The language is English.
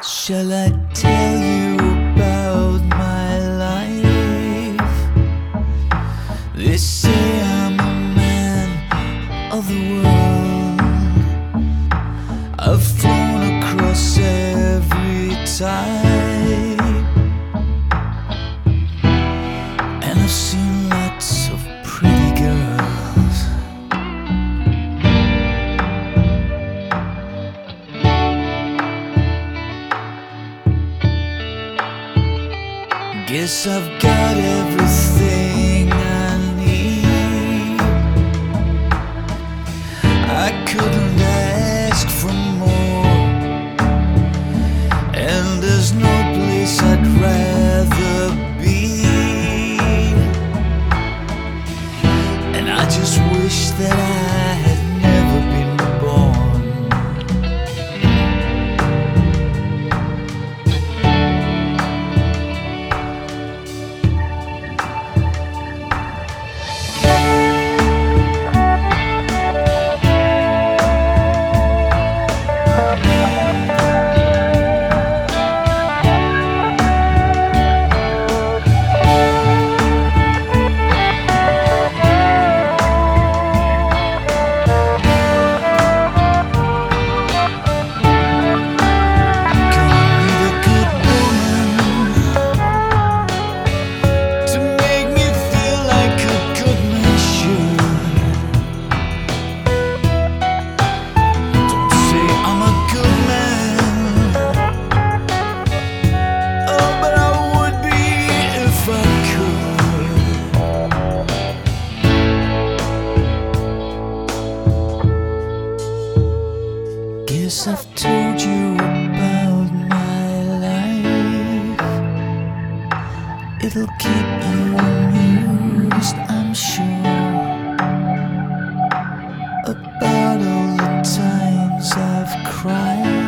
Shall I tell you about my life? They say I'm a man of the world. I've flown across every tide, and I've seen lots of pretty girls. Guess I've got everything I need. I couldn't ask for more, and there's no place I'd rather be. And I just wish that I had never been born. Guess I've told you about my life. It'll keep you amused, I'm sure, about all the times I've cried.